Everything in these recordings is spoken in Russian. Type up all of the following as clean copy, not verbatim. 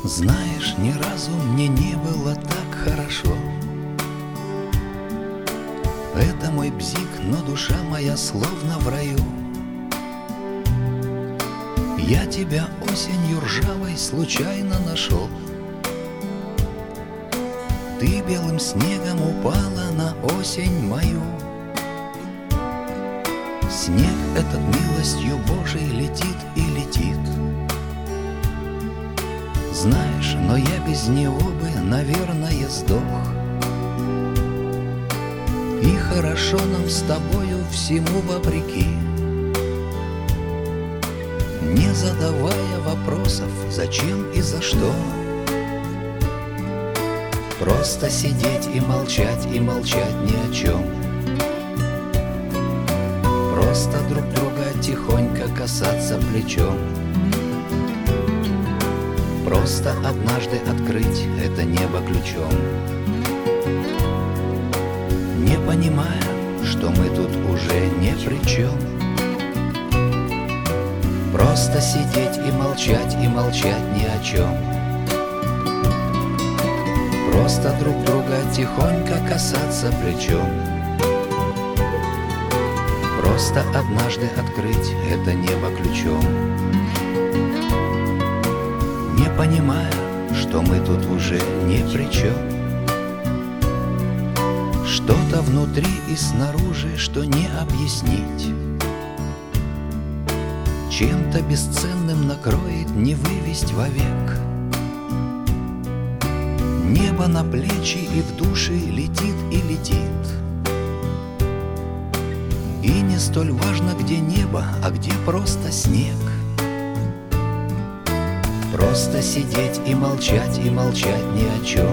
Знаешь, ни разу мне не было так хорошо. Это мой бзик, но душа моя словно в раю. Я тебя осенью ржавой случайно нашел. Ты белым снегом упала на осень мою. Снег этот милостью Божией летит и летит. Знаешь, но я без него бы, наверное, сдох. И хорошо нам с тобою всему вопреки, не задавая вопросов, зачем и за что. Просто сидеть и молчать ни о чем. Просто друг друга тихонько касаться плечом. Просто однажды открыть это небо ключом. Не понимая, что мы тут уже ни при чем. Просто сидеть и молчать ни о чем. Просто друг друга тихонько касаться плечом. Просто однажды открыть это небо ключом. Не понимая, что мы тут уже ни при чем. Что-то внутри и снаружи, что не объяснить. Чем-то бесценным накроет, не вывесть вовек. Небо на плечи и в душе летит и летит. И не столь важно, где небо, а где просто снег. Просто сидеть и молчать ни о чем.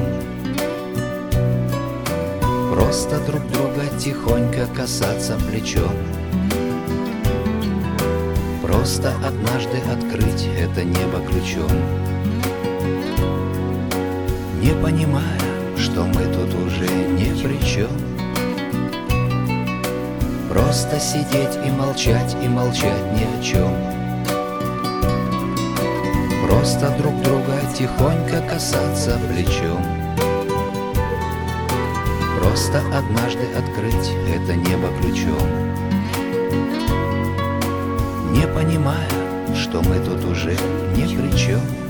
Просто друг друга тихонько касаться плечом. Просто однажды открыть это небо ключом. Не понимая, что мы тут уже ни при чем. Просто сидеть и молчать ни о чем. Просто друг друга тихонько касаться плечом. Просто однажды открыть это небо ключом. Не понимая, что мы тут уже ни при чем.